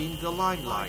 in the limelight.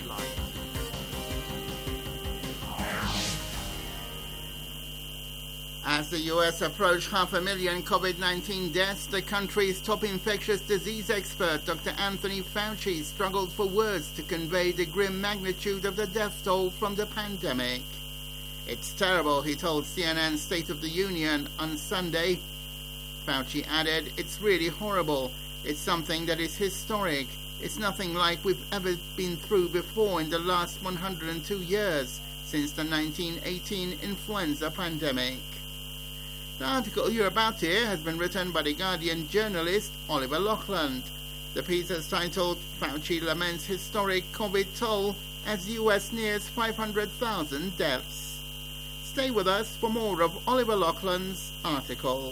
As the US approached 500,000 COVID-19 deaths, the country's top infectious disease expert, Dr. Anthony Fauci, struggled for words to convey the grim magnitude of the death toll from the pandemic. It's terrible, he told CNN's State of the Union on Sunday. Fauci added, it's really horrible. It's something that is historic. It's nothing like we've ever been through before in the last 102 years since the 1918 influenza pandemic. The article you're about to hear has been written by The Guardian journalist Oliver Loughlin. The piece is titled Fauci Laments Historic COVID Toll as US Nears 500,000 Deaths. Stay with us for more of Oliver Loughlin's article.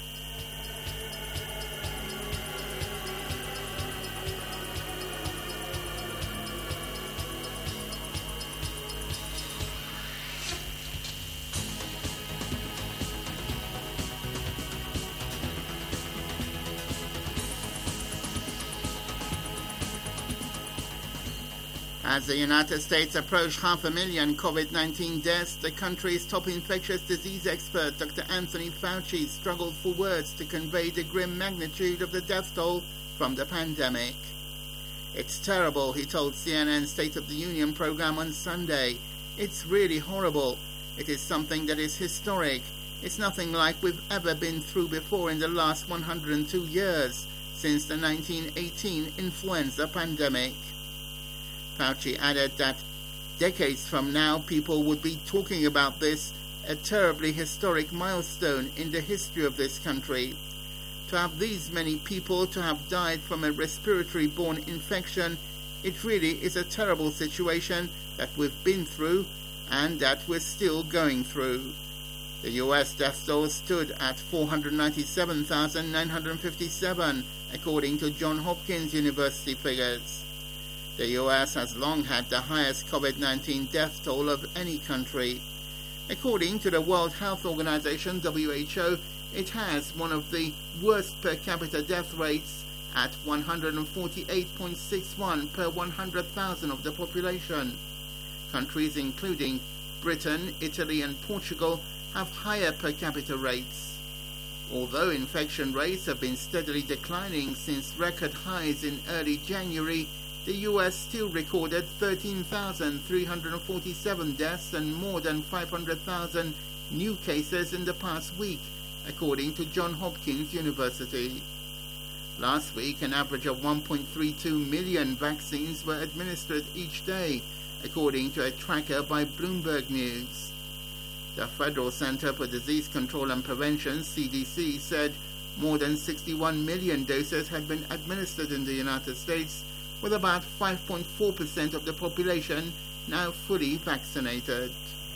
As the United States approached 500,000 COVID-19 deaths, the country's top infectious disease expert, Dr. Anthony Fauci, struggled for words to convey the grim magnitude of the death toll from the pandemic. It's terrible, he told CNN's State of the Union program on Sunday. It's really horrible. It is something that is historic. It's nothing like we've ever been through before in the last 102 years since the 1918 influenza pandemic. Fauci added that decades from now people would be talking about this, a terribly historic milestone in the history of this country. To have these many people to have died from a respiratory-borne infection, it really is a terrible situation that we've been through and that we're still going through. The US death toll stood at 497,957, according to Johns Hopkins University figures. The US has long had the highest COVID-19 death toll of any country. According to the World Health Organization, WHO, it has one of the worst per capita death rates at 148.61 per 100,000 of the population. Countries including Britain, Italy and Portugal have higher per capita rates. Although infection rates have been steadily declining since record highs in early January, the US still recorded 13,347 deaths and more than 500,000 new cases in the past week, according to Johns Hopkins University. Last week, an average of 1.32 million vaccines were administered each day, according to a tracker by Bloomberg News. The Federal Center for Disease Control and Prevention, CDC, said more than 61 million doses had been administered in the United States, with about 5.4% of the population now fully vaccinated.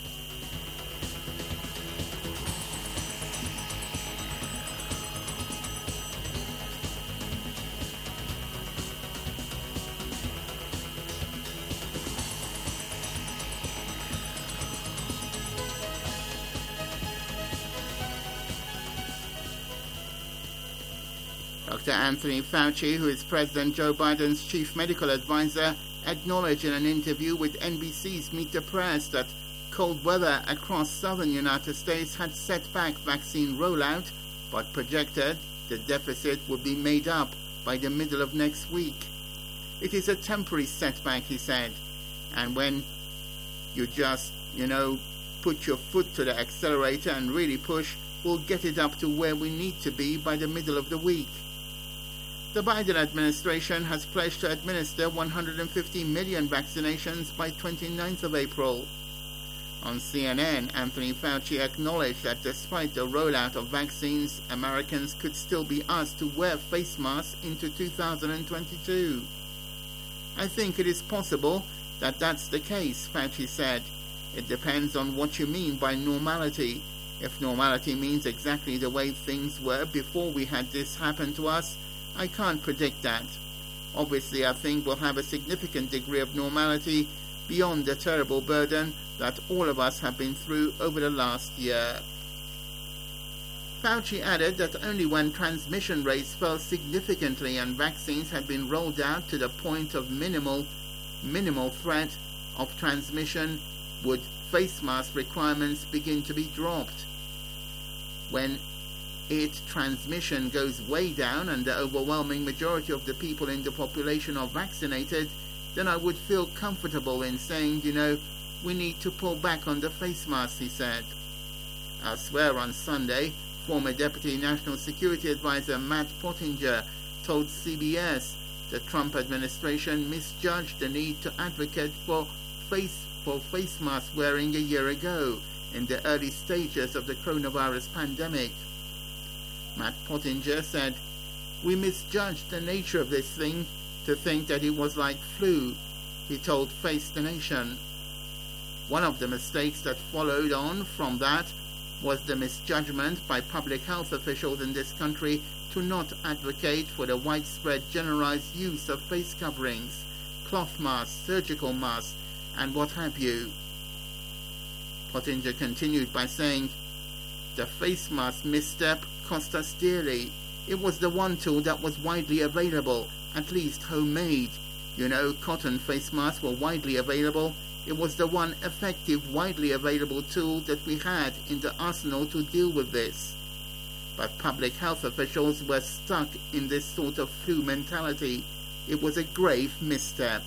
Dr. Anthony Fauci, who is President Joe Biden's chief medical advisor, acknowledged in an interview with NBC's Meet the Press that cold weather across southern United States had set back vaccine rollout, but projected the deficit would be made up by the middle of next week. It is a temporary setback, he said, and when you just, put your foot to the accelerator and really push, we'll get it up to where we need to be by the middle of the week. The Biden administration has pledged to administer 150 million vaccinations by 29th of April. On CNN, Anthony Fauci acknowledged that despite the rollout of vaccines, Americans could still be asked to wear face masks into 2022. I think it is possible that that's the case, Fauci said. It depends on what you mean by normality. If normality means exactly the way things were before we had this happen to us, I can't predict that. Obviously, I think we'll have a significant degree of normality beyond the terrible burden that all of us have been through over the last year. Fauci added that only when transmission rates fell significantly and vaccines had been rolled out to the point of minimal minimal threat of transmission would face mask requirements begin to be dropped. When transmission goes way down and the overwhelming majority of the people in the population are vaccinated, then I would feel comfortable in saying, we need to pull back on the face masks, he said. Elsewhere on Sunday, former Deputy National Security Advisor Matt Pottinger told CBS the Trump administration misjudged the need to advocate for face mask wearing a year ago in the early stages of the coronavirus pandemic. Matt Pottinger said, "We misjudged the nature of this thing to think that it was like flu," he told Face the Nation. One of the mistakes that followed on from that was the misjudgment by public health officials in this country to not advocate for the widespread generalized use of face coverings, cloth masks, surgical masks, and what have you. Pottinger continued by saying, "The face mask misstep cost us dearly. It was the one tool that was widely available, at least homemade. Cotton face masks were widely available. It was the one effective, widely available tool that we had in the arsenal to deal with this." But public health officials were stuck in this sort of flu mentality. It was a grave misstep.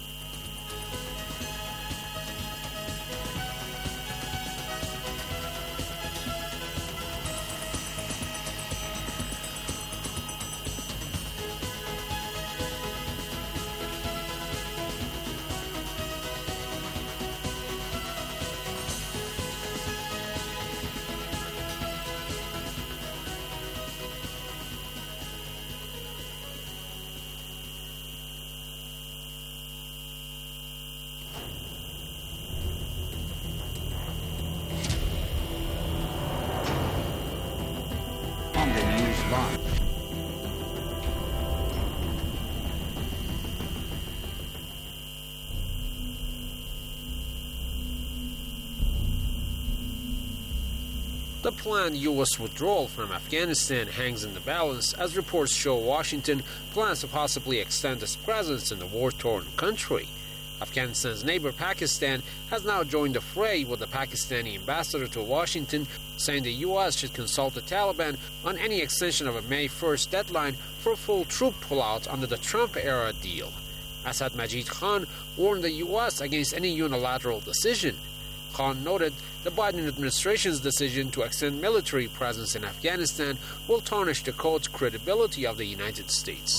The planned U.S. withdrawal from Afghanistan hangs in the balance as reports show Washington plans to possibly extend its presence in the war-torn country. Afghanistan's neighbor Pakistan has now joined the fray, with the Pakistani ambassador to Washington saying the U.S. should consult the Taliban on any extension of a May 1st deadline for a full troop pullout under the Trump-era deal. Asad Majid Khan warned the U.S. against any unilateral decision. Khan noted the Biden administration's decision to extend military presence in Afghanistan will tarnish the code's credibility of the United States.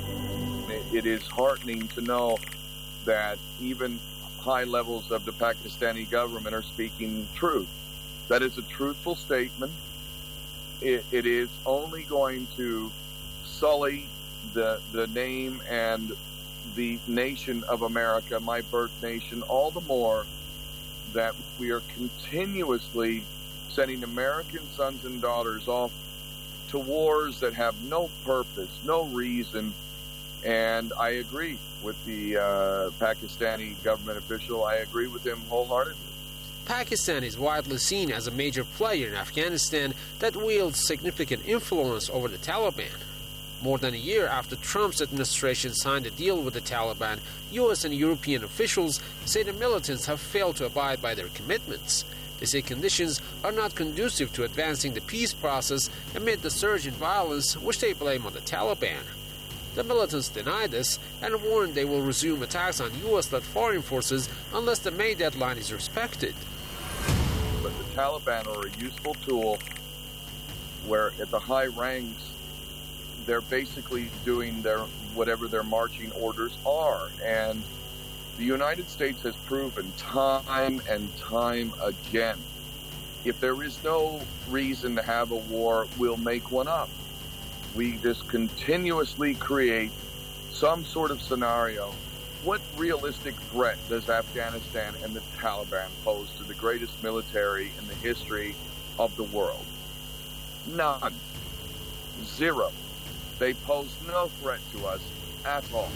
It is heartening to know that even high levels of the Pakistani government are speaking truth. That is a truthful statement. It is only going to sully the name and the nation of America, my birth nation, all the more that we are continuously sending American sons and daughters off to wars that have no purpose, no reason. And I agree with the Pakistani government official. I agree with him wholeheartedly. Pakistan is widely seen as a major player in Afghanistan that wields significant influence over the Taliban. More than a year after Trump's administration signed a deal with the Taliban, U.S. and European officials say the militants have failed to abide by their commitments. They say conditions are not conducive to advancing the peace process amid the surge in violence, which they blame on the Taliban. The militants deny this and warn they will resume attacks on U.S.-led foreign forces unless the May deadline is respected. But the Taliban are a useful tool where at the high ranks they're basically doing whatever their marching orders are. And the United States has proven time and time again, if there is no reason to have a war, we'll make one up. We just continuously create some sort of scenario. What realistic threat does Afghanistan and the Taliban pose to the greatest military in the history of the world? None. Zero. They pose no threat to us at all.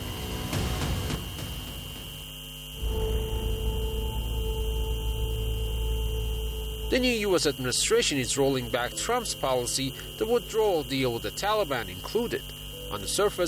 The new U.S. administration is rolling back Trump's policy, the withdrawal deal with the Taliban included. On the surface,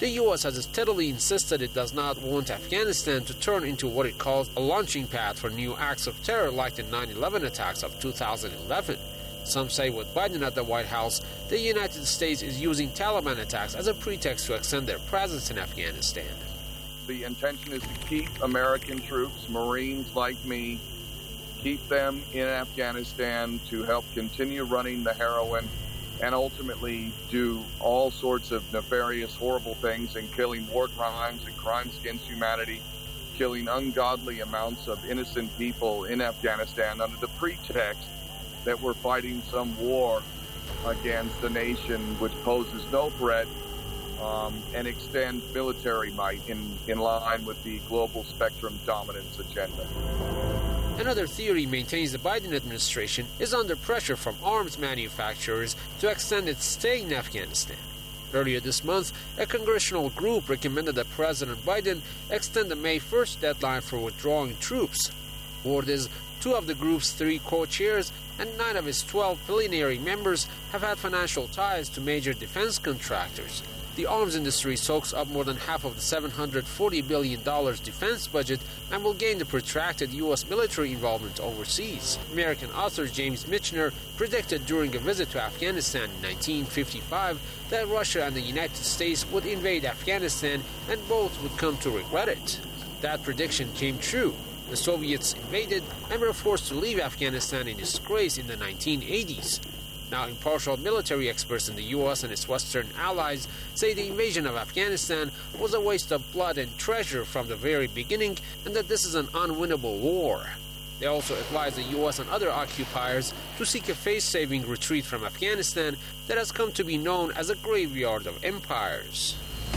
the U.S. has steadily insisted it does not want Afghanistan to turn into what it calls a launching pad for new acts of terror like the 9/11 attacks of 2011. Some say with Biden at the White House, the United States is using Taliban attacks as a pretext to extend their presence in Afghanistan. The intention is to keep American troops, Marines like me, keep them in Afghanistan to help continue running the heroin and ultimately do all sorts of nefarious, horrible things, and killing war crimes and crimes against humanity, killing ungodly amounts of innocent people in Afghanistan under the pretext that we're fighting some war against a nation which poses no threat, and extend military might in line with the global spectrum dominance agenda. Another theory maintains the Biden administration is under pressure from arms manufacturers to extend its stay in Afghanistan. Earlier this month, a congressional group recommended that President Biden extend the May 1st deadline for withdrawing troops. Word is 2 of the group's 3 co-chairs and 9 of its 12 plenary members have had financial ties to major defense contractors. The arms industry soaks up more than half of the $740 billion defense budget and will gain the protracted U.S. military involvement overseas. American author James Michener predicted during a visit to Afghanistan in 1955 that Russia and the United States would invade Afghanistan and both would come to regret it. That prediction came true. The Soviets invaded and were forced to leave Afghanistan in disgrace in the 1980s. Now, impartial military experts in the U.S. and its Western allies say the invasion of Afghanistan was a waste of blood and treasure from the very beginning and that this is an unwinnable war. They also advise the U.S. and other occupiers to seek a face-saving retreat from Afghanistan that has come to be known as a graveyard of empires.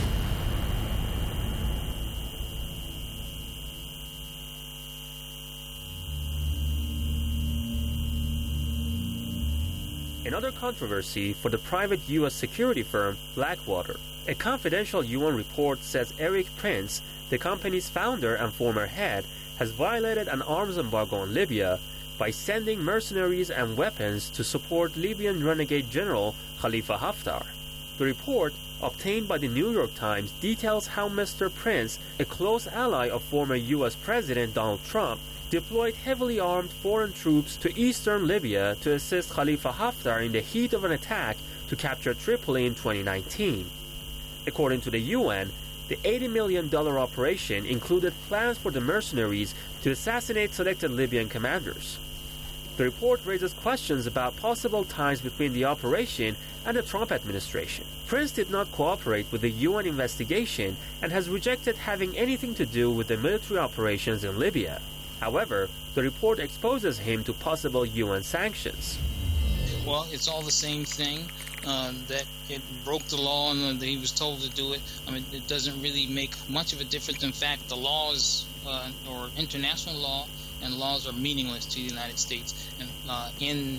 Another controversy for the private U.S. security firm Blackwater. A confidential UN report says Erik Prince, the company's founder and former head, has violated an arms embargo on Libya by sending mercenaries and weapons to support Libyan renegade general Khalifa Haftar. The report, obtained by the New York Times, details how Mr. Prince, a close ally of former U.S. President Donald Trump, deployed heavily armed foreign troops to eastern Libya to assist Khalifa Haftar in the heat of an attack to capture Tripoli in 2019. According to the UN, the $80 million operation included plans for the mercenaries to assassinate selected Libyan commanders. The report raises questions about possible ties between the operation and the Trump administration. Prince did not cooperate with the UN investigation and has rejected having anything to do with the military operations in Libya. However, the report exposes him to possible UN sanctions. Well, it's all the same thing, that it broke the law and that he was told to do it. I mean, it doesn't really make much of a difference. In fact, the laws, or international law and laws are meaningless to the United States. And in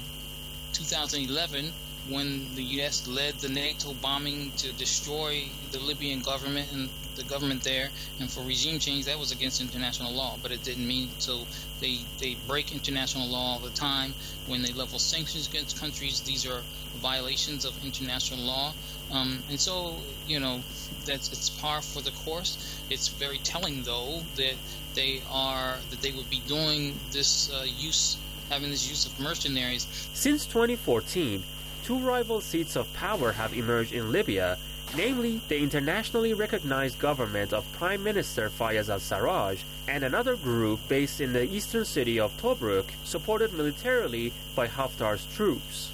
2011, when the U.S. led the NATO bombing to destroy the Libyan government and the government there, and for regime change, that was against international law, but it didn't mean so. They break international law all the time. When they level sanctions against countries, these are violations of international law, and so it's par for the course. It's very telling, though, that they would be doing this having this use of mercenaries. Since 2014, 2 rival seats of power have emerged in Libya, namely the internationally recognized government of Prime Minister Fayez al-Sarraj and another group based in the eastern city of Tobruk, supported militarily by Haftar's troops.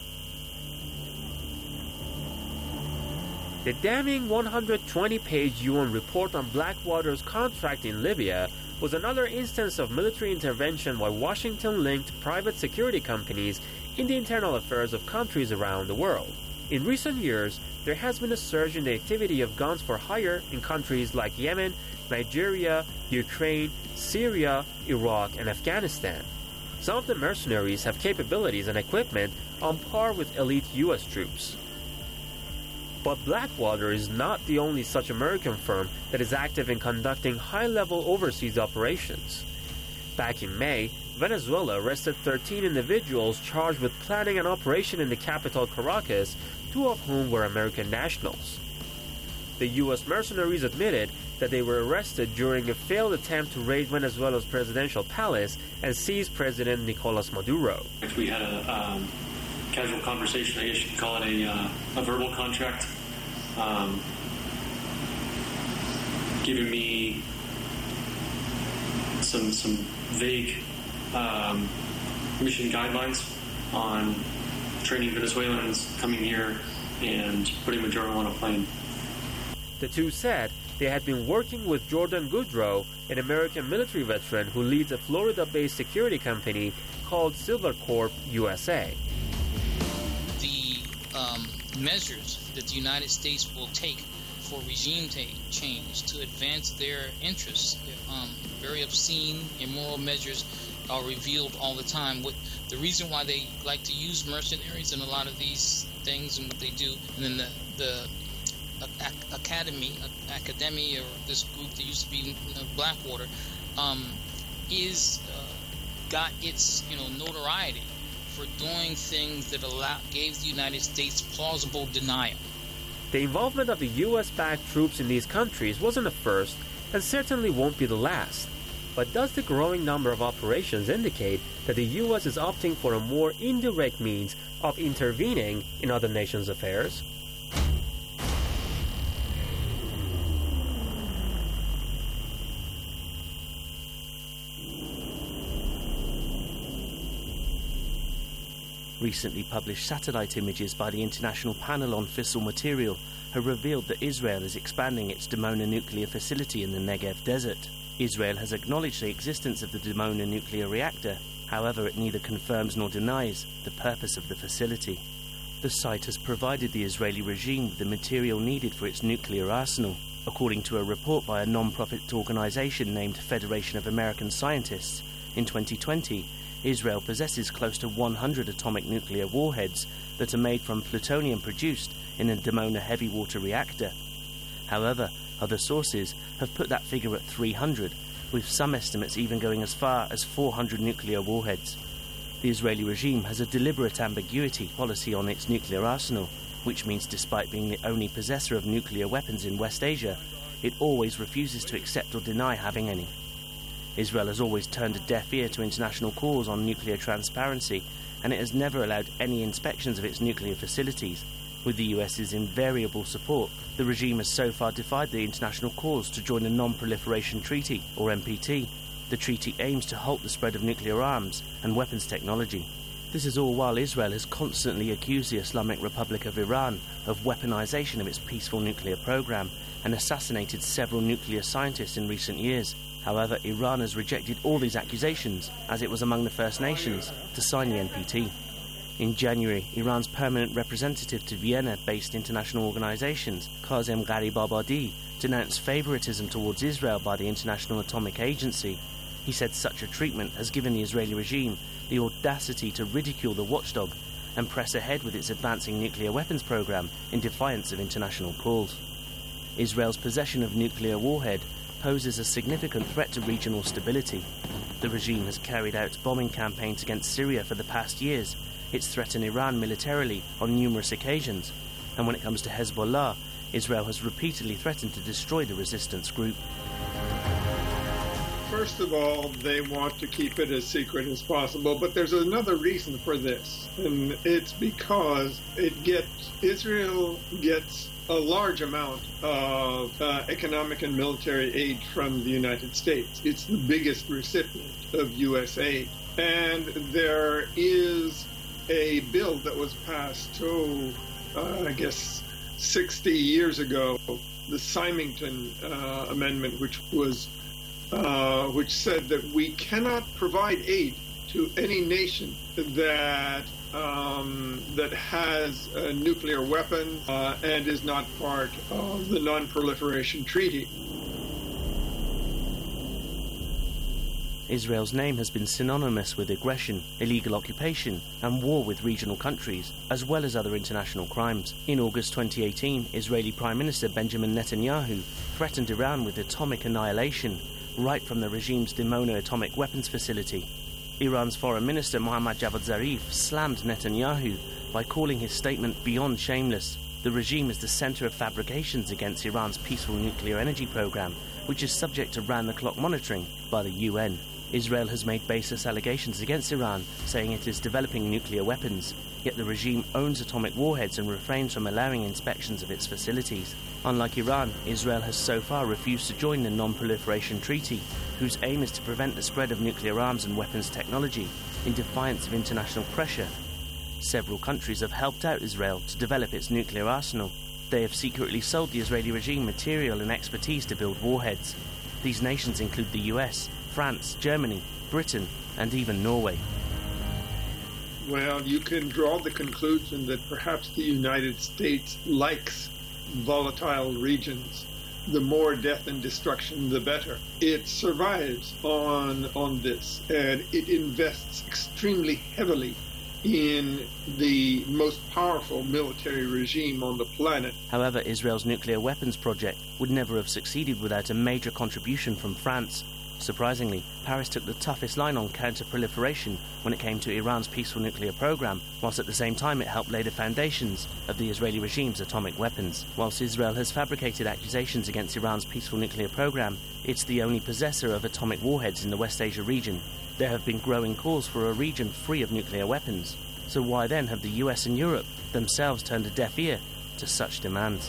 The damning 120-page UN report on Blackwater's contract in Libya was another instance of military intervention by Washington-linked private security companies in the internal affairs of countries around the world. In recent years, there has been a surge in the activity of guns for hire in countries like Yemen, Nigeria, Ukraine, Syria, Iraq, and Afghanistan. Some of the mercenaries have capabilities and equipment on par with elite U.S. troops. But Blackwater is not the only such American firm that is active in conducting high-level overseas operations. Back in May, Venezuela arrested 13 individuals charged with planning an operation in the capital Caracas, 2 of whom were American nationals. The U.S. mercenaries admitted that they were arrested during a failed attempt to raid Venezuela's presidential palace and seize President Nicolas Maduro. We had a casual conversation, I guess you could call it a verbal contract, giving me some vague mission guidelines on training Venezuelans coming here and putting Maduro on a plane. The two said they had been working with Jordan Goodrow, an American military veteran who leads a Florida-based security company called Silvercorp USA. The measures that the United States will take for regime change to advance their interests, very obscene, immoral measures are revealed all the time. The reason why they like to use mercenaries in a lot of these things and what they do, and then the academy, or this group that used to be Blackwater, got its notoriety for doing things that gave the United States plausible denial. The involvement of the U.S.-backed troops in these countries wasn't a first, and certainly won't be the last. But does the growing number of operations indicate that the U.S. is opting for a more indirect means of intervening in other nations' affairs? Recently published satellite images by the International Panel on Fissile Material have revealed that Israel is expanding its Dimona nuclear facility in the Negev desert. Israel has acknowledged the existence of the Dimona nuclear reactor. However, it neither confirms nor denies the purpose of the facility. The site has provided the Israeli regime with the material needed for its nuclear arsenal. According to a report by a non-profit organization named Federation of American Scientists, in 2020, Israel possesses close to 100 atomic nuclear warheads that are made from plutonium produced in a Dimona heavy water reactor. However, other sources have put that figure at 300, with some estimates even going as far as 400 nuclear warheads. The Israeli regime has a deliberate ambiguity policy on its nuclear arsenal, which means despite being the only possessor of nuclear weapons in West Asia, it always refuses to accept or deny having any. Israel has always turned a deaf ear to international calls on nuclear transparency, and it has never allowed any inspections of its nuclear facilities. With the US's invariable support, the regime has so far defied the international calls to join the Non-Proliferation Treaty, or NPT. The treaty aims to halt the spread of nuclear arms and weapons technology. This is all while Israel has constantly accused the Islamic Republic of Iran of weaponization of its peaceful nuclear program and assassinated several nuclear scientists in recent years. However, Iran has rejected all these accusations, as it was among the first nations to sign the NPT. In January, Iran's permanent representative to Vienna-based international organizations, Kazem Gharibabadi, denounced favoritism towards Israel by the International Atomic Agency. He said such a treatment has given the Israeli regime the audacity to ridicule the watchdog and press ahead with its advancing nuclear weapons program in defiance of international calls. Israel's possession of nuclear warhead poses a significant threat to regional stability. The regime has carried out bombing campaigns against Syria for the past years. It's threatened Iran militarily on numerous occasions. And when it comes to Hezbollah, Israel has repeatedly threatened to destroy the resistance group. First of all, they want to keep it as secret as possible, but there's another reason for this, and it's because Israel gets a large amount of economic and military aid from the United States. It's the biggest recipient of U.S. aid. And there is a bill that was passed, 60 years ago, the Symington Amendment, which said that we cannot provide aid to any nation that has a nuclear weapon and is not part of the Non-Proliferation Treaty. Israel's name has been synonymous with aggression, illegal occupation, and war with regional countries, as well as other international crimes. In August 2018, Israeli Prime Minister Benjamin Netanyahu threatened Iran with atomic annihilation right from the regime's Dimona atomic weapons facility. Iran's Foreign Minister Mohammad Javad Zarif slammed Netanyahu by calling his statement beyond shameless. The regime is the center of fabrications against Iran's peaceful nuclear energy program, which is subject to round-the-clock monitoring by the UN. Israel has made baseless allegations against Iran, saying it is developing nuclear weapons, yet the regime owns atomic warheads and refrains from allowing inspections of its facilities. Unlike Iran, Israel has so far refused to join the Non-Proliferation Treaty, whose aim is to prevent the spread of nuclear arms and weapons technology, in defiance of international pressure. Several countries have helped out Israel to develop its nuclear arsenal. They have secretly sold the Israeli regime material and expertise to build warheads. These nations include the US, France, Germany, Britain, and even Norway. Well, you can draw the conclusion that perhaps the United States likes volatile regions. The more death and destruction, the better. It survives on this, and it invests extremely heavily in the most powerful military regime on the planet. However, Israel's nuclear weapons project would never have succeeded without a major contribution from France. Surprisingly, Paris took the toughest line on counter-proliferation when it came to Iran's peaceful nuclear program, whilst at the same time it helped lay the foundations of the Israeli regime's atomic weapons. Whilst Israel has fabricated accusations against Iran's peaceful nuclear program, it's the only possessor of atomic warheads in the West Asia region. There have been growing calls for a region free of nuclear weapons. So why then have the US and Europe themselves turned a deaf ear to such demands?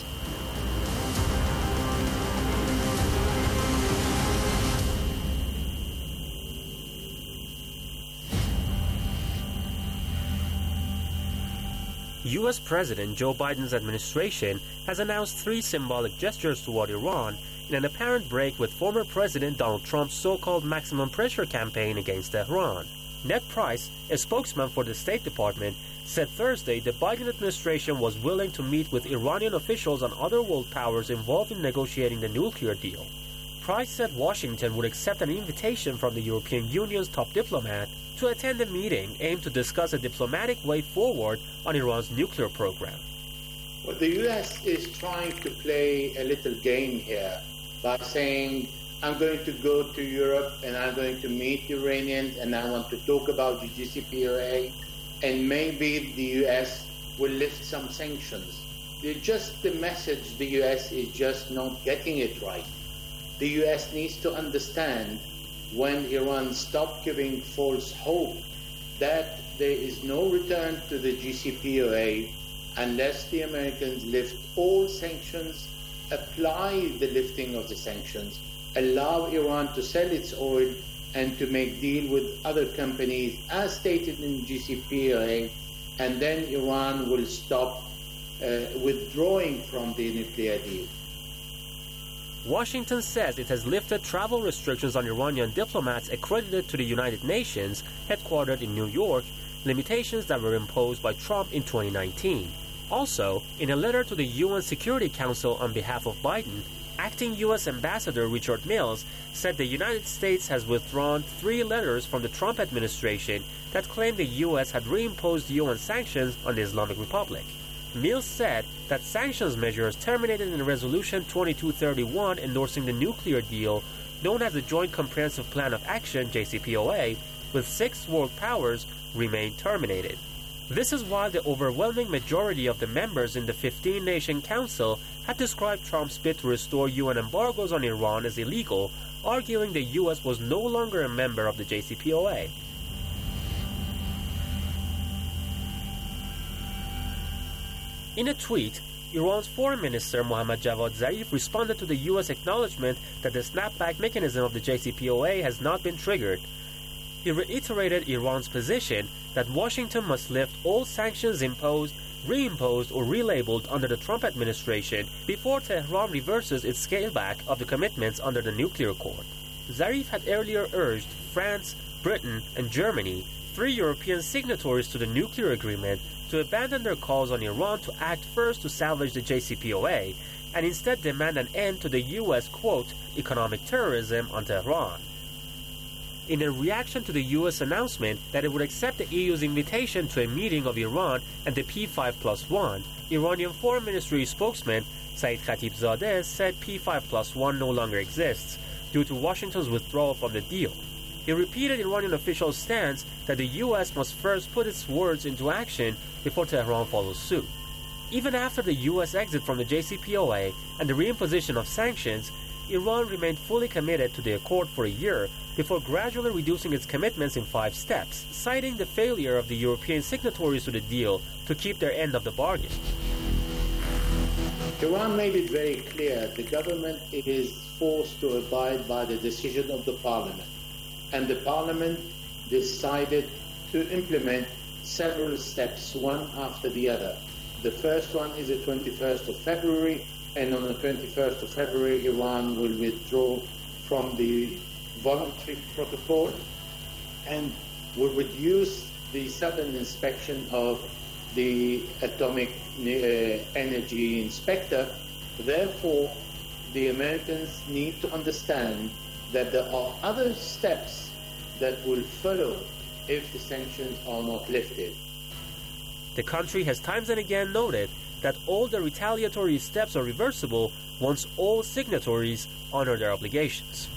US President Joe Biden's administration has announced 3 symbolic gestures toward Iran in an apparent break with former President Donald Trump's so-called maximum pressure campaign against Tehran. Ned Price, a spokesman for the State Department, said Thursday the Biden administration was willing to meet with Iranian officials and other world powers involved in negotiating the nuclear deal. Price said Washington would accept an invitation from the European Union's top diplomat to attend a meeting aimed to discuss a diplomatic way forward on Iran's nuclear program. Well, the U.S. is trying to play a little game here by saying, I'm going to go to Europe and I'm going to meet Iranians and I want to talk about the JCPOA, and maybe the U.S. will lift some sanctions. The message, the U.S. is just not getting it right. The U.S. needs to understand, when Iran stopped giving false hope, that there is no return to the JCPOA unless the Americans lift all sanctions, apply the lifting of the sanctions, allow Iran to sell its oil and to make deal with other companies as stated in JCPOA, and then Iran will stop withdrawing from the nuclear deal. Washington says it has lifted travel restrictions on Iranian diplomats accredited to the United Nations, headquartered in New York, limitations that were imposed by Trump in 2019. Also, in a letter to the UN Security Council on behalf of Biden, acting U.S. Ambassador Richard Mills said the United States has withdrawn 3 letters from the Trump administration that claimed the U.S. had reimposed UN sanctions on the Islamic Republic. Mills said that sanctions measures terminated in Resolution 2231 endorsing the nuclear deal known as the Joint Comprehensive Plan of Action, JCPOA, with 6 world powers remain terminated. This is why the overwhelming majority of the members in the 15-nation council had described Trump's bid to restore UN embargoes on Iran as illegal, arguing the U.S. was no longer a member of the JCPOA. In a tweet, Iran's Foreign Minister Mohammad Javad Zarif responded to the U.S. acknowledgement that the snapback mechanism of the JCPOA has not been triggered. He reiterated Iran's position that Washington must lift all sanctions imposed, reimposed, or relabeled under the Trump administration before Tehran reverses its scale-back of the commitments under the nuclear accord. Zarif had earlier urged France, Britain, and Germany, 3 European signatories to the nuclear agreement, to abandon their calls on Iran to act first to salvage the JCPOA and instead demand an end to the U.S., quote, economic terrorism on Tehran. In a reaction to the U.S. announcement that it would accept the EU's invitation to a meeting of Iran and the P5+1, Iranian Foreign Ministry spokesman Saeed Khatibzadeh said P5+1 no longer exists due to Washington's withdrawal from the deal. He repeated Iranian officials' stance that the U.S. must first put its words into action before Tehran follows suit. Even after the U.S. exit from the JCPOA and the reimposition of sanctions, Iran remained fully committed to the accord for a year before gradually reducing its commitments in 5 steps, citing the failure of the European signatories to the deal to keep their end of the bargain. Iran made it very clear the government is forced to abide by the decision of the parliament, and the parliament decided to implement several steps, one after the other. The first one is the 21st of February, and on the 21st of February, Iran will withdraw from the voluntary protocol and will reduce the sudden inspection of the atomic energy inspector. Therefore, the Americans need to understand that there are other steps that will follow if the sanctions are not lifted. The country has times and again noted that all the retaliatory steps are reversible once all signatories honor their obligations.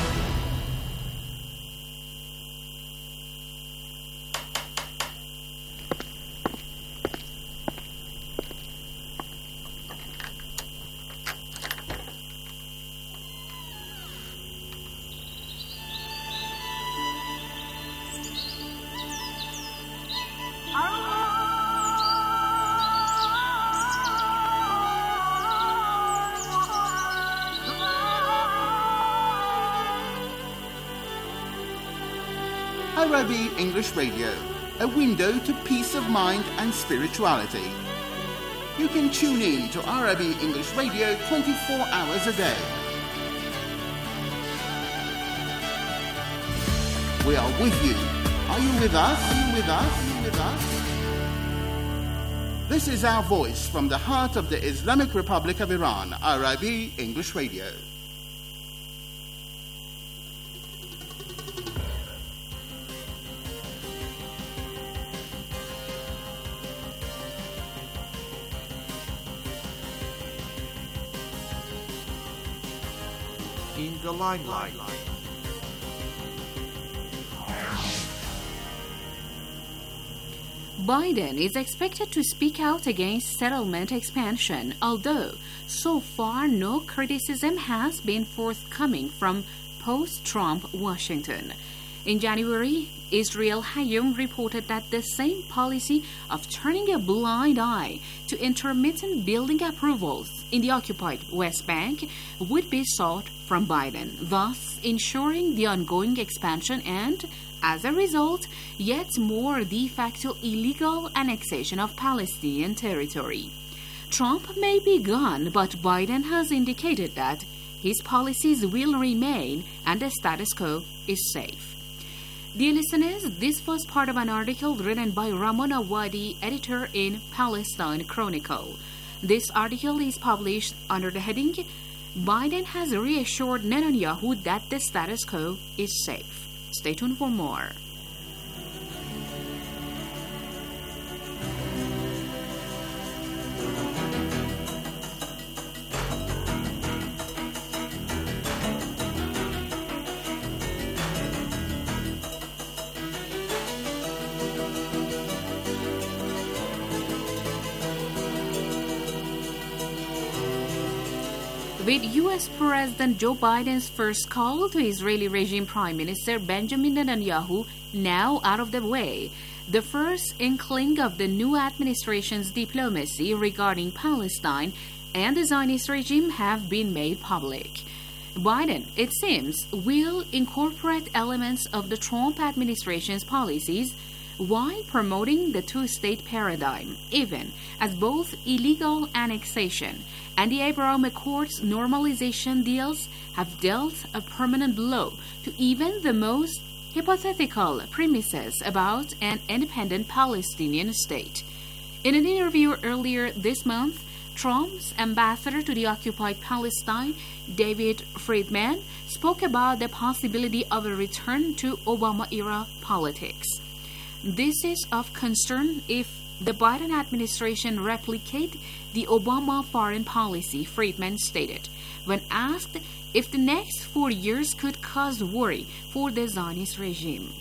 Arabi English Radio, a window to peace of mind and spirituality. You can tune in to Arabi English Radio 24 hours a day. We are with you. Are you with us? Are you with us? Are you with us? This is our voice from the heart of the Islamic Republic of Iran, Arabi English Radio. In the limelight. Biden is expected to speak out against settlement expansion, although so far no criticism has been forthcoming from post-Trump Washington. In January, Israel Hayom reported that the same policy of turning a blind eye to intermittent building approvals in the occupied West Bank would be sought from Biden, thus ensuring the ongoing expansion and, as a result, yet more de facto illegal annexation of Palestinian territory. Trump may be gone, but Biden has indicated that his policies will remain and the status quo is safe. Dear listeners, this was part of an article written by Ramon Awadi, editor in Palestine Chronicle. This article is published under the heading, Biden has reassured Netanyahu that the status quo is safe. Stay tuned for more. With U.S. President Joe Biden's first call to Israeli regime Prime Minister Benjamin Netanyahu now out of the way, the first inkling of the new administration's diplomacy regarding Palestine and the Zionist regime have been made public. Biden, it seems, will incorporate elements of the Trump administration's policies while promoting the two-state paradigm, even as both illegal annexation and the Abraham Accords normalization deals have dealt a permanent blow to even the most hypothetical premises about an independent Palestinian state. In an interview earlier this month, Trump's ambassador to the occupied Palestine, David Friedman, spoke about the possibility of a return to Obama-era politics. This is of concern if the Biden administration replicate the Obama foreign policy, Friedman stated, when asked if the next 4 years could cause worry for the Zionist regime.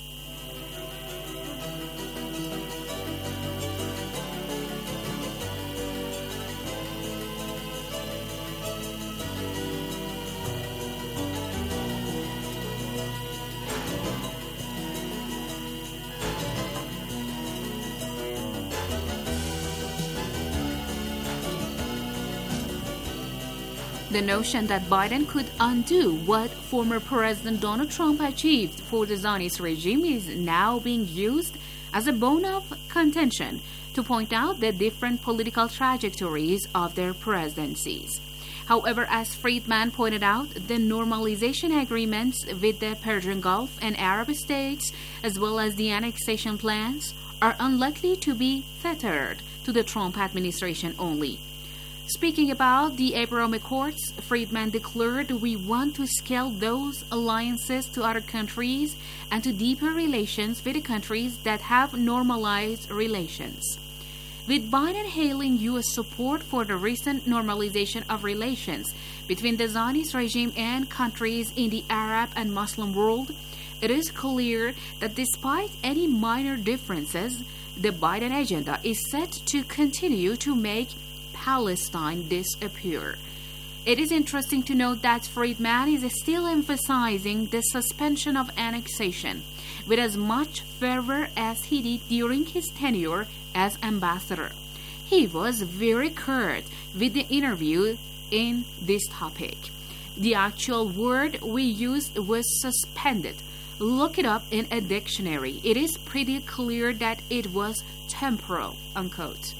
The notion that Biden could undo what former President Donald Trump achieved for the Zionist regime is now being used as a bone of contention to point out the different political trajectories of their presidencies. However, as Friedman pointed out, the normalization agreements with the Persian Gulf and Arab states, as well as the annexation plans, are unlikely to be tethered to the Trump administration only. Speaking about the Abraham Accords, Friedman declared, "We want to scale those alliances to other countries and to deeper relations with the countries that have normalized relations." With Biden hailing U.S. support for the recent normalization of relations between the Zionist regime and countries in the Arab and Muslim world, it is clear that despite any minor differences, the Biden agenda is set to continue to make Palestine disappear. It is interesting to note that Friedman is still emphasizing the suspension of annexation with as much fervor as he did during his tenure as ambassador. He was very curt with the interview in this topic. The actual word we used was suspended. Look it up in a dictionary. It is pretty clear that it was temporal, unquote.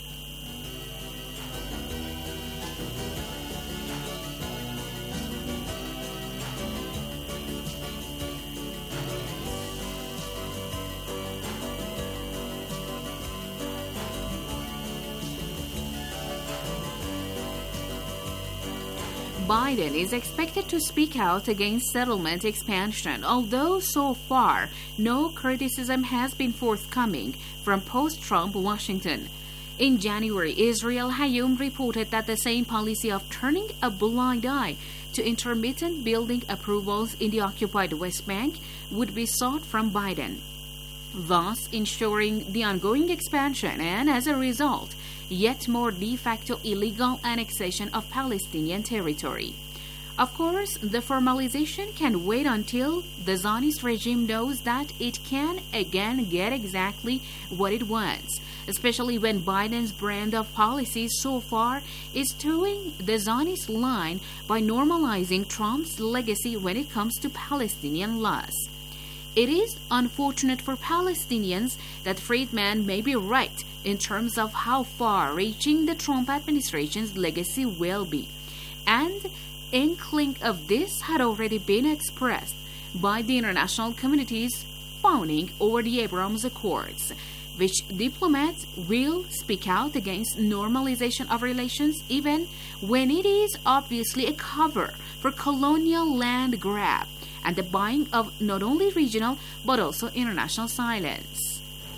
Biden is expected to speak out against settlement expansion, although so far no criticism has been forthcoming from post-Trump Washington. In January, Israel Hayom reported that the same policy of turning a blind eye to intermittent building approvals in the occupied West Bank would be sought from Biden, thus ensuring the ongoing expansion and, as a result, yet more de facto illegal annexation of Palestinian territory. Of course, the formalization can wait until the Zionist regime knows that it can again get exactly what it wants, especially when Biden's brand of policy so far is towing the Zionist line by normalizing Trump's legacy when it comes to Palestinian laws. It is unfortunate for Palestinians that Friedman may be right in terms of how far-reaching the Trump administration's legacy will be. And inkling of this had already been expressed by the international community's fawning over the Abraham Accords, which diplomats will speak out against normalization of relations even when it is obviously a cover for colonial land grab and the buying of not only regional but also international silence.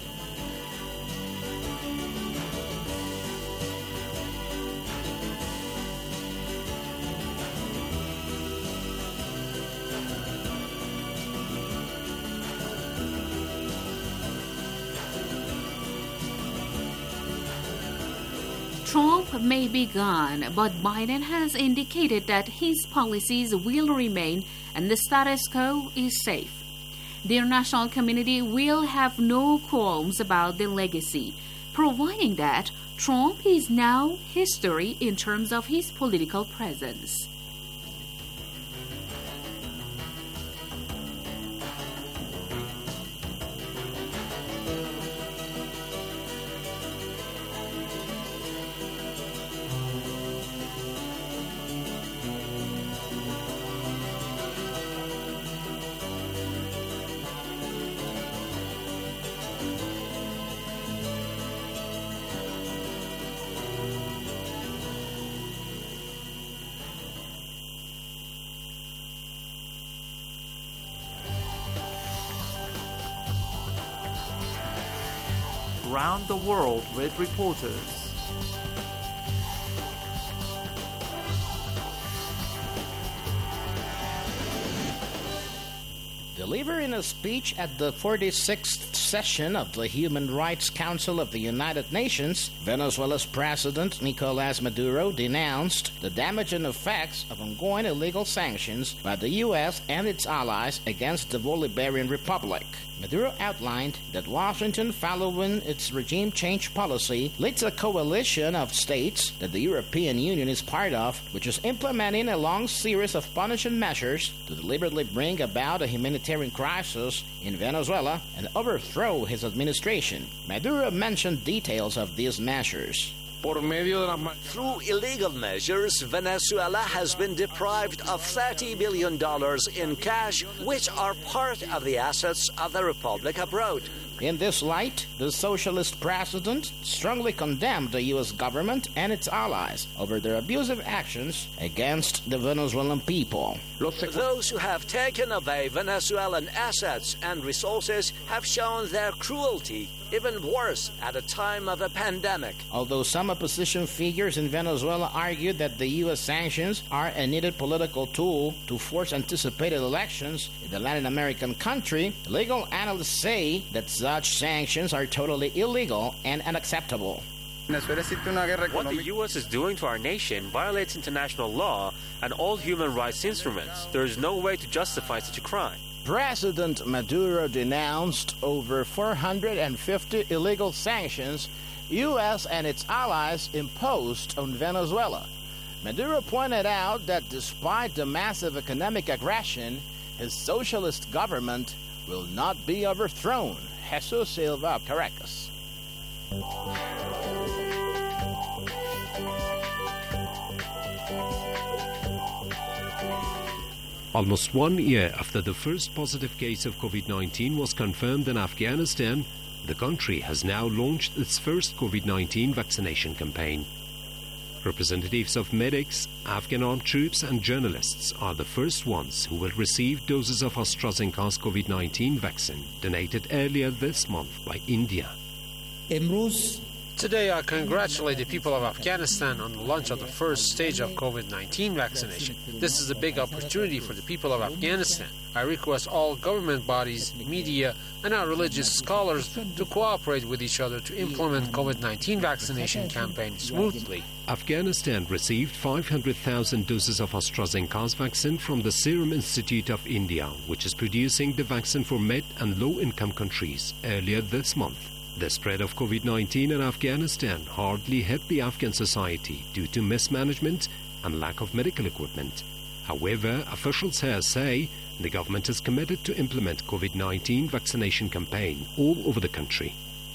Trump may be gone, but Biden has indicated that his policies will remain and the status quo is safe. The international community will have no qualms about the legacy, providing that Trump is now history in terms of his political presence. Around the world with reporters. Delivering a speech at the 46th session of the Human Rights Council of the United Nations, Venezuela's President Nicolás Maduro denounced the damaging effects of ongoing illegal sanctions by the U.S. and its allies against the Bolivarian Republic. Maduro outlined that Washington, following its regime change policy, leads a coalition of states that the European Union is part of, which is implementing a long series of punishing measures to deliberately bring about a humanitarian crisis in Venezuela and overthrow his administration. Maduro mentioned details of these measures. Through illegal measures, Venezuela has been deprived of $30 billion in cash, which are part of the assets of the republic abroad. In this light, the socialist president strongly condemned the U.S. government and its allies over their abusive actions against the Venezuelan people. Those who have taken away Venezuelan assets and resources have shown their cruelty, even worse at a time of a pandemic. Although some opposition figures in Venezuela argued that the U.S. sanctions are a needed political tool to force anticipated elections in the Latin American country, legal analysts say that such sanctions are totally illegal and unacceptable. What the U.S. is doing to our nation violates international law and all human rights instruments. There is no way to justify such a crime. President Maduro denounced over 450 illegal sanctions U.S. and its allies imposed on Venezuela. Maduro pointed out that despite the massive economic aggression, his socialist government will not be overthrown. Jesus Silva, Caracas. Almost 1 year after the first positive case of COVID-19 was confirmed in Afghanistan, the country has now launched its first COVID-19 vaccination campaign. Representatives of medics, Afghan armed troops and journalists are the first ones who will receive doses of AstraZeneca's COVID-19 vaccine donated earlier this month by India. Today, I congratulate the people of Afghanistan on the launch of the first stage of COVID-19 vaccination. This is a big opportunity for the people of Afghanistan. I request all government bodies, media, and our religious scholars to cooperate with each other to implement COVID-19 vaccination campaign smoothly. Afghanistan received 500,000 doses of AstraZeneca's vaccine from the Serum Institute of India, which is producing the vaccine for mid- and low-income countries earlier this month. The spread of COVID-19 in Afghanistan hardly hit the Afghan society due to mismanagement and lack of medical equipment. However, officials here say the government is committed to implement COVID-19 vaccination campaign all over the country.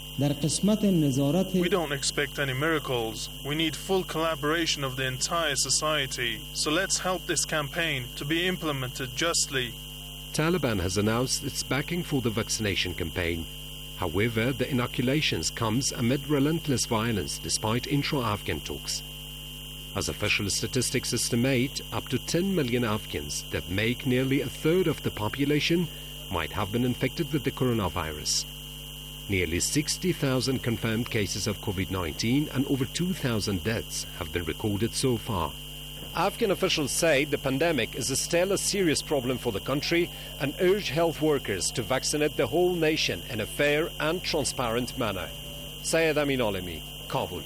We don't expect any miracles. We need full collaboration of the entire society. So let's help this campaign to be implemented justly. Taliban has announced its backing for the vaccination campaign. However, the inoculations comes amid relentless violence despite intra-Afghan talks. As official statistics estimate, up to 10 million Afghans, that make nearly a third of the population, might have been infected with the coronavirus. Nearly 60,000 confirmed cases of COVID-19 and over 2,000 deaths have been recorded so far. Afghan officials say the pandemic is still a serious problem for the country and urge health workers to vaccinate the whole nation in a fair and transparent manner. Syed Amin Alemi, Kabul.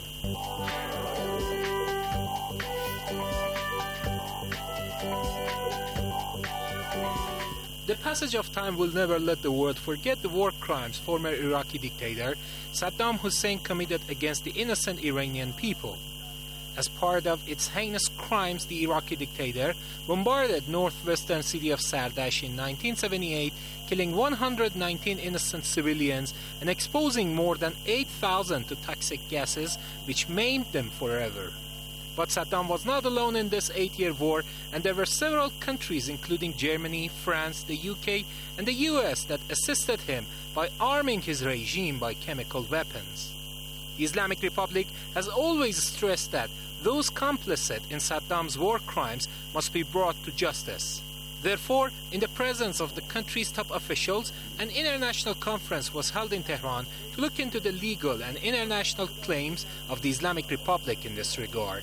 The passage of time will never let the world forget the war crimes former Iraqi dictator Saddam Hussein committed against the innocent Iranian people. As part of its heinous crimes, the Iraqi dictator bombarded northwestern city of Sardash in 1978, killing 119 innocent civilians and exposing more than 8,000 to toxic gases, which maimed them forever. But Saddam was not alone in this 8-year war, and there were several countries, including Germany, France, the UK, and the US, that assisted him by arming his regime by chemical weapons. The Islamic Republic has always stressed that those complicit in Saddam's war crimes must be brought to justice. Therefore, in the presence of the country's top officials, an international conference was held in Tehran to look into the legal and international claims of the Islamic Republic in this regard.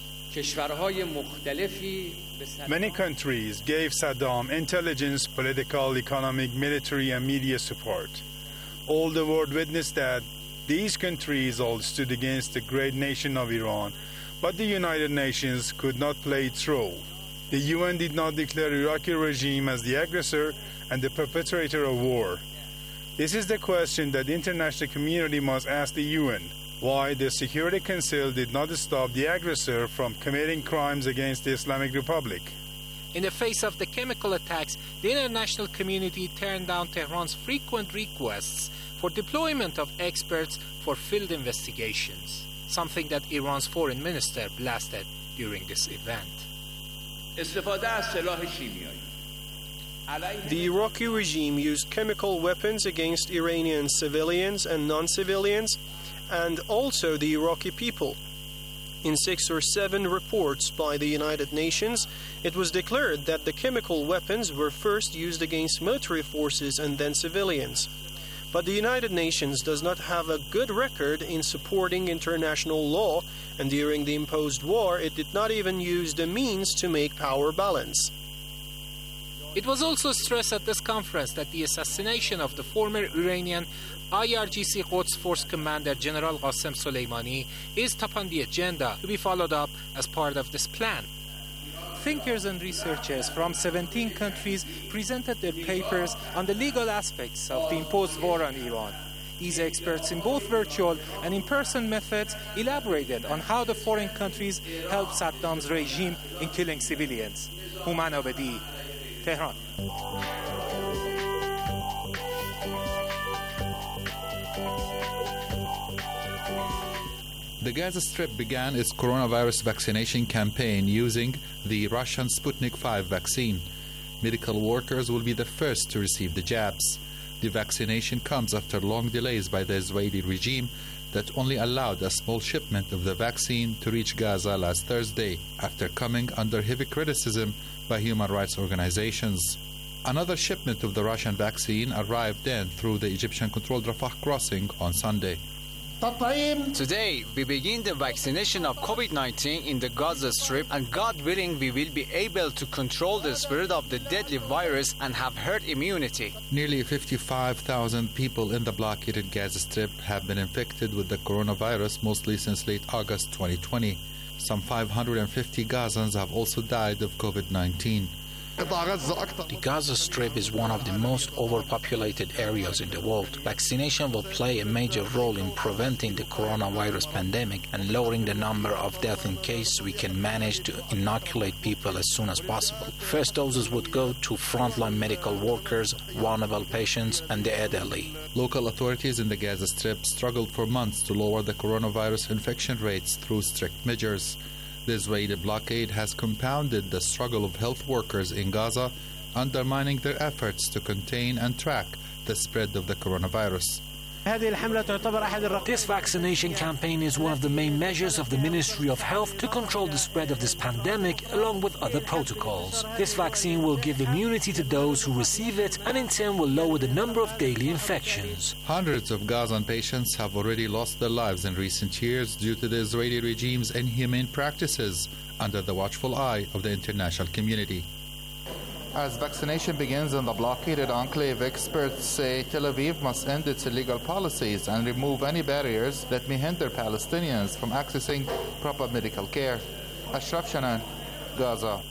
Many countries gave Saddam intelligence, political, economic, military, and media support. All the world witnessed that these countries all stood against the great nation of Iran, but the United Nations could not play its role. The UN did not declare Iraqi regime as the aggressor and the perpetrator of war. This is the question that the international community must ask the UN. Why the Security Council did not stop the aggressor from committing crimes against the Islamic Republic. In the face of the chemical attacks, the international community turned down Tehran's frequent requests for deployment of experts for field investigations, something that Iran's foreign minister blasted during this event. The Iraqi regime used chemical weapons against Iranian civilians and non-civilians, and also the Iraqi people. In 6 or 7 reports by the United Nations, it was declared that the chemical weapons were first used against military forces and then civilians. But the United Nations does not have a good record in supporting international law, and during the imposed war, it did not even use the means to make power balance. It was also stressed at this conference that the assassination of the former Iranian IRGC Quds Force Commander General Qasem Soleimani is top on the agenda to be followed up as part of this plan. Thinkers and researchers from 17 countries presented their papers on the legal aspects of the imposed war on Iran. These experts in both virtual and in-person methods elaborated on how the foreign countries helped Saddam's regime in killing civilians. Houman Abedi, Tehran. The Gaza Strip began its coronavirus vaccination campaign using the Russian Sputnik V vaccine. Medical workers will be the first to receive the jabs. The vaccination comes after long delays by the Israeli regime that only allowed a small shipment of the vaccine to reach Gaza last Thursday, after coming under heavy criticism by human rights organizations. Another shipment of the Russian vaccine arrived then through the Egyptian-controlled Rafah crossing on Sunday. Today, we begin the vaccination of COVID-19 in the Gaza Strip, and God willing, we will be able to control the spread of the deadly virus and have herd immunity. Nearly 55,000 people in the blockaded Gaza Strip have been infected with the coronavirus, mostly since late August 2020. Some 550 Gazans have also died of COVID-19. The Gaza Strip is one of the most overpopulated areas in the world. Vaccination will play a major role in preventing the coronavirus pandemic and lowering the number of deaths in case we can manage to inoculate people as soon as possible. First doses would go to frontline medical workers, vulnerable patients, and the elderly. Local authorities in the Gaza Strip struggled for months to lower the coronavirus infection rates through strict measures. The Israeli blockade has compounded the struggle of health workers in Gaza, undermining their efforts to contain and track the spread of the coronavirus. This vaccination campaign is one of the main measures of the Ministry of Health to control the spread of this pandemic, along with other protocols. This vaccine will give immunity to those who receive it and in turn will lower the number of daily infections. Hundreds of Gazan patients have already lost their lives in recent years due to the Israeli regime's inhumane practices, under the watchful eye of the international community. As vaccination begins in the blockaded enclave, experts say Tel Aviv must end its illegal policies and remove any barriers that may hinder Palestinians from accessing proper medical care. Ashraf Shanan, Gaza.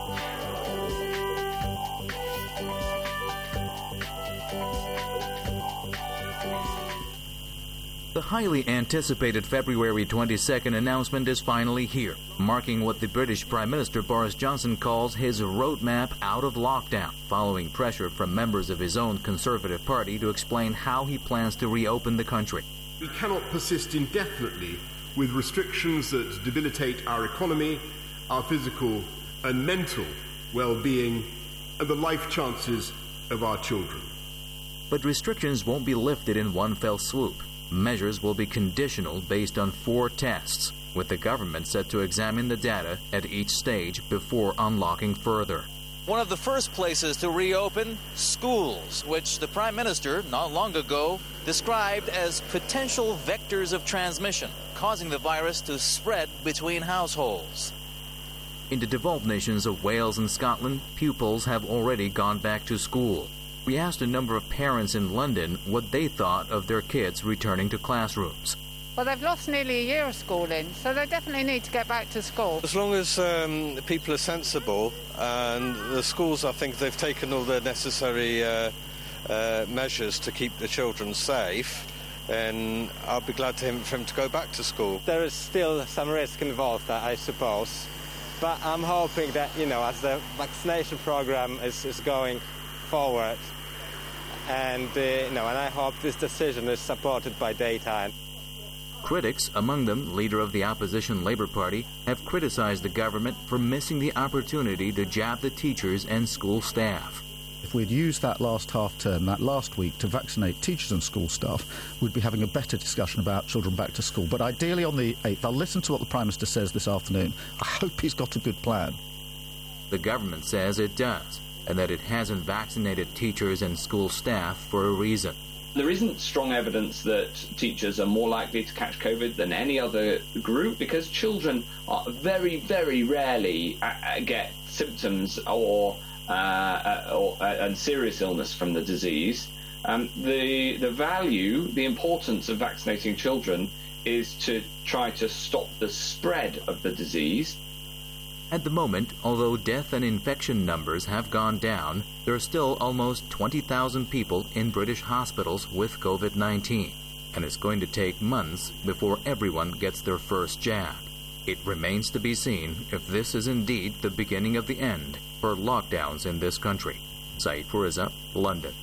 The highly anticipated February 22nd announcement is finally here, marking what the British Prime Minister Boris Johnson calls his roadmap out of lockdown, following pressure from members of his own Conservative Party to explain how he plans to reopen the country. We cannot persist indefinitely with restrictions that debilitate our economy, our physical and mental well-being, and the life chances of our children. But restrictions won't be lifted in one fell swoop. Measures will be conditional based on 4 tests, with the government set to examine the data at each stage before unlocking further. One of the first places to reopen, schools, which the Prime Minister not long ago described as potential vectors of transmission, causing the virus to spread between households. In the devolved nations of Wales and Scotland, pupils have already gone back to school. We asked a number of parents in London what they thought of their kids returning to classrooms. Well, they've lost nearly a year of schooling, so they definitely need to get back to school. As long as people are sensible, and the schools, I think they've taken all the necessary measures to keep the children safe, then I'll be glad for him to go back to school. There is still some risk involved, I suppose. But I'm hoping that, as the vaccination program is going forward, and I hope this decision is supported by data. Critics, among them leader of the opposition Labour Party, have criticized the government for missing the opportunity to jab the teachers and school staff. If we'd used that last half term, that last week, to vaccinate teachers and school staff, we'd be having a better discussion about children back to school. But ideally on the 8th, I'll listen to what the Prime Minister says this afternoon. I hope he's got a good plan. The government says it does, and that it hasn't vaccinated teachers and school staff for a reason. There isn't strong evidence that teachers are more likely to catch COVID than any other group, because children are very, very rarely get symptoms and serious illness from the disease. The importance of vaccinating children is to try to stop the spread of the disease. At the moment, although death and infection numbers have gone down, there are still almost 20,000 people in British hospitals with COVID-19, and it's going to take months before everyone gets their first jab. It remains to be seen if this is indeed the beginning of the end for lockdowns in this country. Saeed Fariza, London.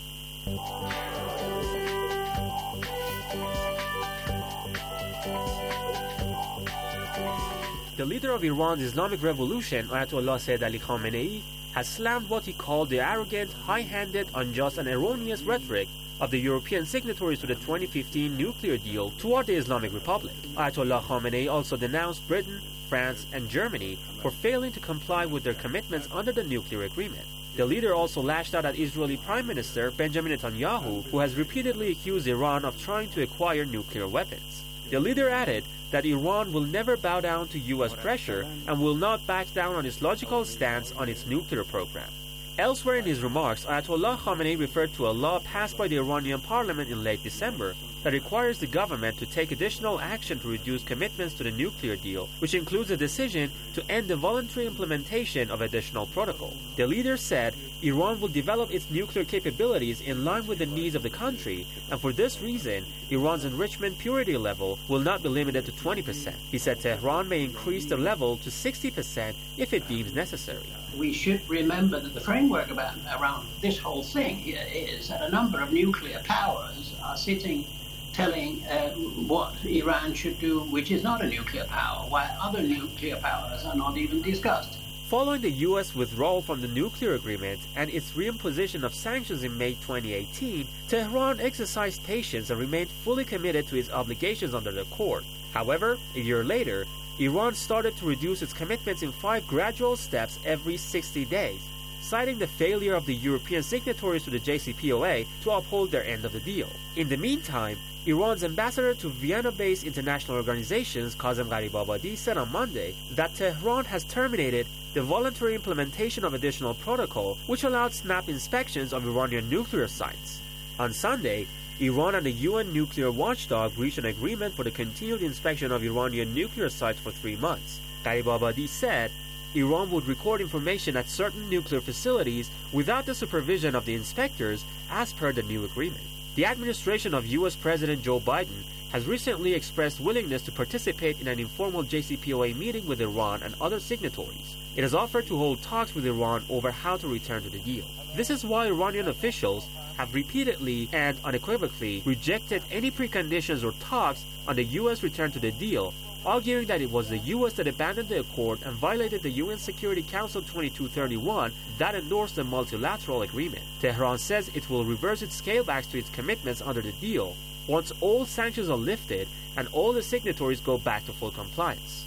The leader of Iran's Islamic Revolution, Ayatollah Sayyid Ali Khamenei, has slammed what he called the arrogant, high-handed, unjust and erroneous rhetoric of the European signatories to the 2015 nuclear deal toward the Islamic Republic. Ayatollah Khamenei also denounced Britain, France and Germany for failing to comply with their commitments under the nuclear agreement. The leader also lashed out at Israeli Prime Minister Benjamin Netanyahu, who has repeatedly accused Iran of trying to acquire nuclear weapons. The leader added that Iran will never bow down to U.S. pressure and will not back down on its logical stance on its nuclear program. Elsewhere in his remarks, Ayatollah Khamenei referred to a law passed by the Iranian parliament in late December that requires the government to take additional action to reduce commitments to the nuclear deal, which includes a decision to end the voluntary implementation of additional protocol. The leader said Iran will develop its nuclear capabilities in line with the needs of the country, and for this reason, Iran's enrichment purity level will not be limited to 20%. He said Tehran may increase the level to 60% if it deems necessary. We should remember that the framework around this whole thing here is that a number of nuclear powers are sitting telling what Iran should do, which is not a nuclear power, while other nuclear powers are not even discussed. Following the U.S. withdrawal from the nuclear agreement and its reimposition of sanctions in May 2018, Tehran exercised patience and remained fully committed to its obligations under the accord. However, a year later, Iran started to reduce its commitments in 5 gradual steps every 60 days, citing the failure of the European signatories to the JCPOA to uphold their end of the deal. In the meantime, Iran's ambassador to Vienna-based international organizations, Kazem Gharibabadi, said on Monday that Tehran has terminated the voluntary implementation of additional protocol, which allowed snap inspections of Iranian nuclear sites. On Sunday, Iran and the UN nuclear watchdog reached an agreement for the continued inspection of Iranian nuclear sites for 3 months. Gharibabadi said Iran would record information at certain nuclear facilities without the supervision of the inspectors, as per the new agreement. The administration of U.S. President Joe Biden has recently expressed willingness to participate in an informal JCPOA meeting with Iran and other signatories. It has offered to hold talks with Iran over how to return to the deal. This is why Iranian officials have repeatedly and unequivocally rejected any preconditions or talks on the U.S. return to the deal, arguing that it was the U.S. that abandoned the accord and violated the UN Security Council 2231 that endorsed the multilateral agreement. Tehran says it will reverse its scalebacks to its commitments under the deal once all sanctions are lifted and all the signatories go back to full compliance.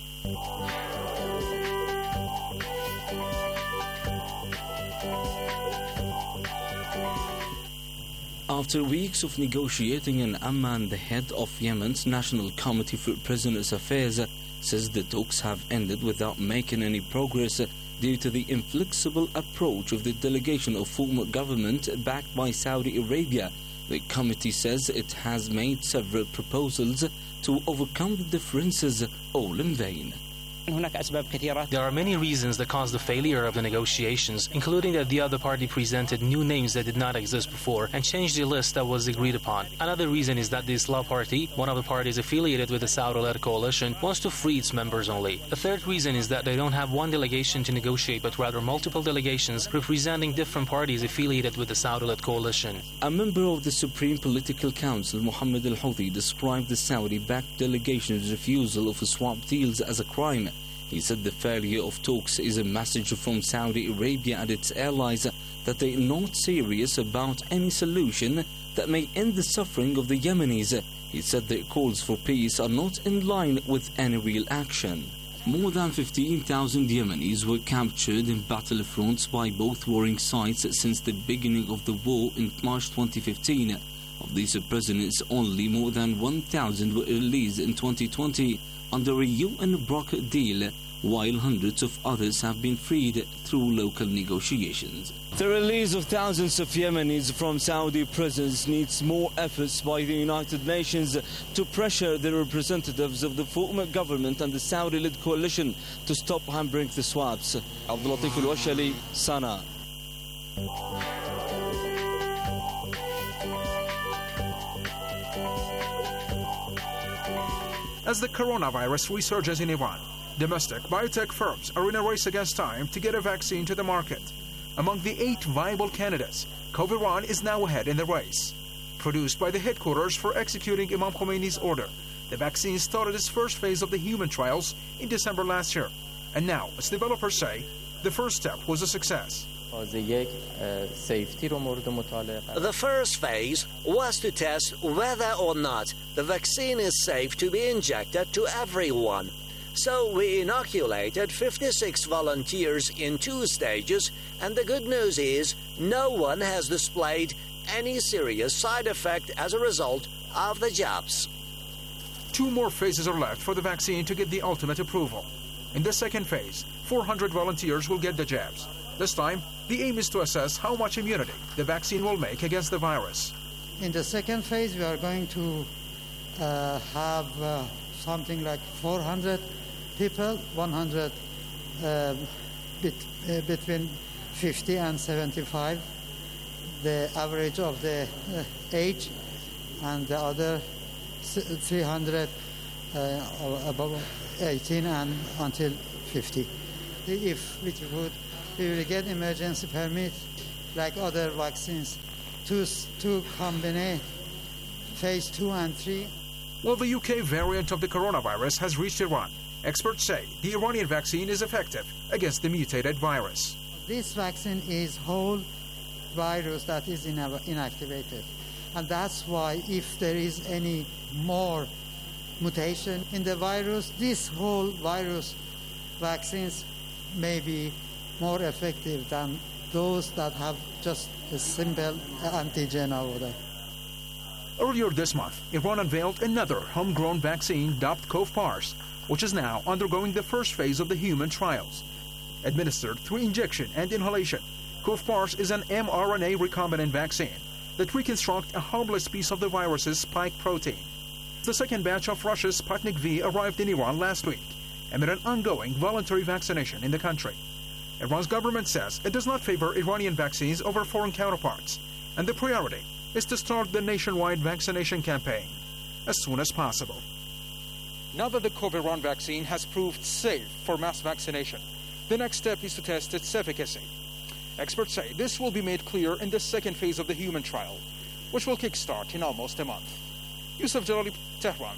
After weeks of negotiating in Amman, the head of Yemen's National Committee for Prisoners' Affairs says the talks have ended without making any progress due to the inflexible approach of the delegation of former government backed by Saudi Arabia. The committee says it has made several proposals to overcome the differences, all in vain. There are many reasons that caused the failure of the negotiations, including that the other party presented new names that did not exist before and changed the list that was agreed upon. Another reason is that the Islah Party, one of the parties affiliated with the Saudi-led coalition, wants to free its members only. A third reason is that they don't have one delegation to negotiate, but rather multiple delegations representing different parties affiliated with the Saudi-led coalition. A member of the Supreme Political Council, Mohammed Al-Houthi, described the Saudi-backed delegation's refusal of swap deals as a crime. He said the failure of talks is a message from Saudi Arabia and its allies that they are not serious about any solution that may end the suffering of the Yemenis. He said their calls for peace are not in line with any real action. More than 15,000 Yemenis were captured in battlefronts by both warring sides since the beginning of the war in March 2015. Of these prisoners, only more than 1,000 were released in 2020 under a UN brokered deal, while hundreds of others have been freed through local negotiations. The release of thousands of Yemenis from Saudi prisons needs more efforts by the United Nations to pressure the representatives of the former government and the Saudi-led coalition to stop hampering the swaps. Abdul Latif Al-Washali, Sana. As the coronavirus resurges in Iran, domestic biotech firms are in a race against time to get a vaccine to the market. Among the 8 viable candidates, Coviran is now ahead in the race. Produced by the headquarters for executing Imam Khomeini's order, the vaccine started its first phase of the human trials in December last year. And now, as developers say, the first step was a success. The first phase was to test whether or not the vaccine is safe to be injected to everyone. So we inoculated 56 volunteers in 2 stages, and the good news is no one has displayed any serious side effect as a result of the jabs. 2 more phases are left for the vaccine to get the ultimate approval. In the second phase, 400 volunteers will get the jabs. This time, the aim is to assess how much immunity the vaccine will make against the virus. In the second phase, we are going to have something like 400 people, 100 between 50 and 75, the average of the age, and the other 300 above 18 and until 50. If we will get emergency permit like other vaccines to combine phase 2 and 3. While the UK variant of the coronavirus has reached Iran, experts say the Iranian vaccine is effective against the mutated virus. This vaccine is whole virus that is inactivated. And that's why if there is any more mutation in the virus, this whole virus vaccines may be more effective than those that have just a simple antigen or whatever. Earlier this month, Iran unveiled another homegrown vaccine dubbed Covpars, which is now undergoing the first phase of the human trials. Administered through injection and inhalation, Covpars is an mRNA recombinant vaccine that reconstructs a harmless piece of the virus's spike protein. The second batch of Russia's Sputnik V arrived in Iran last week amid an ongoing voluntary vaccination in the country. Iran's government says it does not favor Iranian vaccines over foreign counterparts, and the priority is to start the nationwide vaccination campaign as soon as possible. Now that the Coviran vaccine has proved safe for mass vaccination, the next step is to test its efficacy. Experts say this will be made clear in the second phase of the human trial, which will kickstart in almost a month. Yusuf Jalali, Tehran.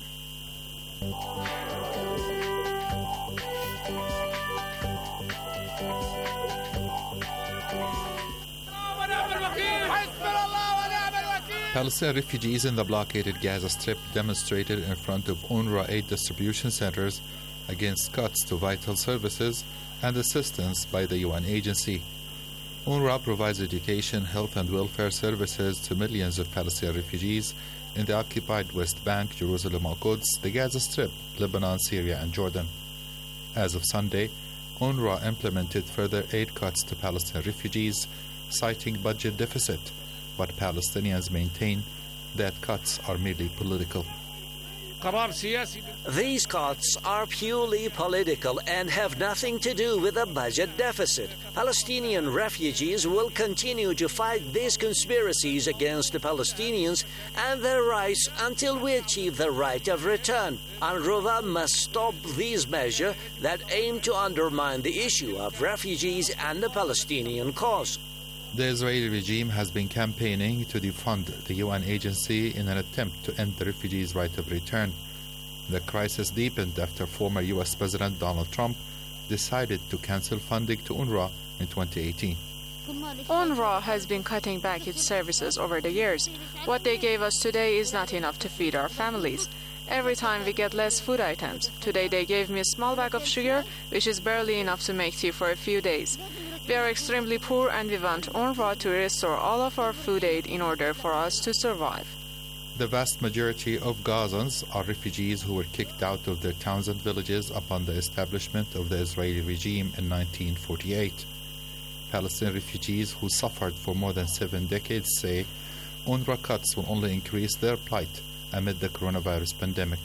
Palestinian refugees in the blockaded Gaza Strip demonstrated in front of UNRWA aid distribution centers against cuts to vital services and assistance by the UN agency. UNRWA provides education, health and welfare services to millions of Palestinian refugees in the occupied West Bank, Jerusalem al-Quds, the Gaza Strip, Lebanon, Syria and Jordan. As of Sunday, UNRWA implemented further aid cuts to Palestinian refugees, citing budget deficit, but Palestinians maintain that cuts are merely political. These cuts are purely political and have nothing to do with a budget deficit. Palestinian refugees will continue to fight these conspiracies against the Palestinians and their rights until we achieve the right of return. UNRWA must stop these measures that aim to undermine the issue of refugees and the Palestinian cause. The Israeli regime has been campaigning to defund the UN agency in an attempt to end the refugees' right of return. The crisis deepened after former US President Donald Trump decided to cancel funding to UNRWA in 2018. UNRWA has been cutting back its services over the years. What they gave us today is not enough to feed our families. Every time we get less food items. Today they gave me a small bag of sugar, which is barely enough to make tea for a few days. We are extremely poor and we want UNRWA to restore all of our food aid in order for us to survive. The vast majority of Gazans are refugees who were kicked out of their towns and villages upon the establishment of the Israeli regime in 1948. Palestinian refugees who suffered for more than 7 decades say UNRWA cuts will only increase their plight amid the coronavirus pandemic.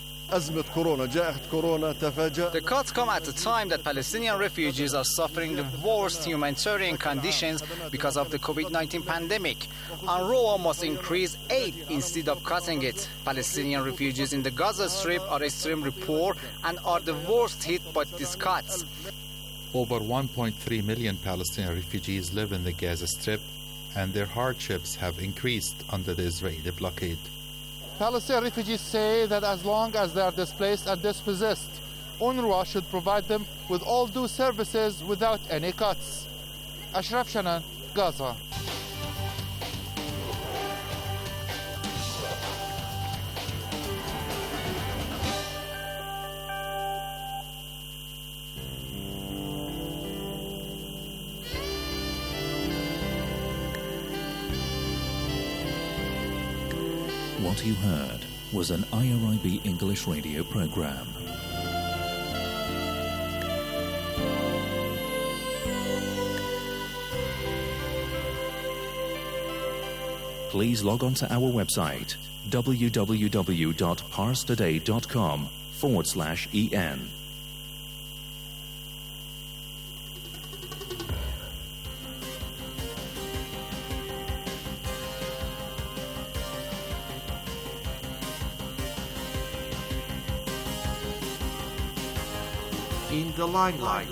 The cuts come at a time that Palestinian refugees are suffering the worst humanitarian conditions because of the COVID-19 pandemic. UNRWA must increase aid instead of cutting it. Palestinian refugees in the Gaza Strip are extremely poor and are the worst hit by these cuts. Over 1.3 million Palestinian refugees live in the Gaza Strip, and their hardships have increased under the Israeli blockade. Palestinian refugees say that as long as they are displaced and dispossessed, UNRWA should provide them with all due services without any cuts. Ashraf Shanan, Gaza. What you heard was an IRIB English radio program. Please log on to our website www.parstoday.com/en. In the limelight.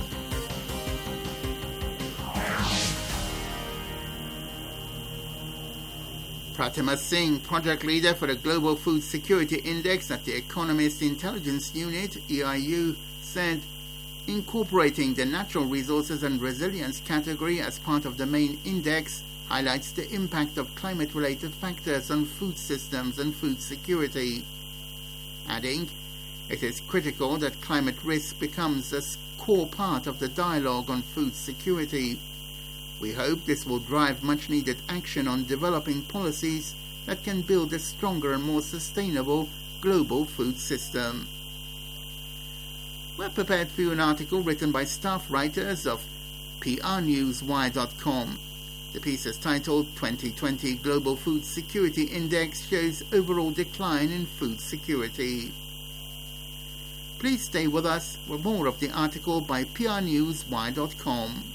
Pratima Singh, project leader for the Global Food Security Index at the Economist Intelligence Unit, EIU, said incorporating the natural resources and resilience category as part of the main index highlights the impact of climate-related factors on food systems and food security, adding, it is critical that climate risk becomes a core part of the dialogue on food security. We hope this will drive much-needed action on developing policies that can build a stronger and more sustainable global food system. We're prepared for you an article written by staff writers of prnewswire.com. The piece is titled 2020 Global Food Security Index Shows Overall Decline in Food Security. Please stay with us for more of the article by prnewswire.com.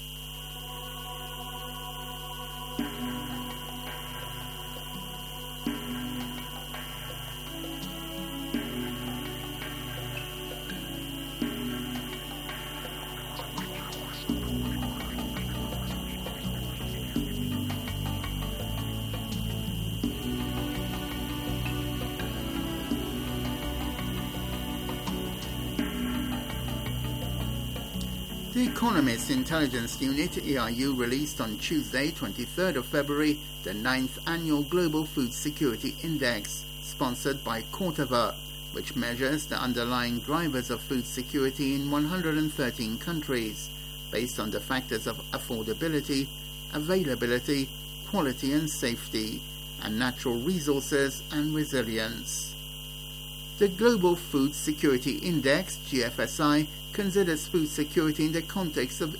The Economist Intelligence Unit, EIU, released on Tuesday, 23rd of February, the 9th Annual Global Food Security Index, sponsored by Corteva, which measures the underlying drivers of food security in 113 countries, based on the factors of affordability, availability, quality and safety, and natural resources and resilience. The Global Food Security Index, GFSI, considers food security in the context of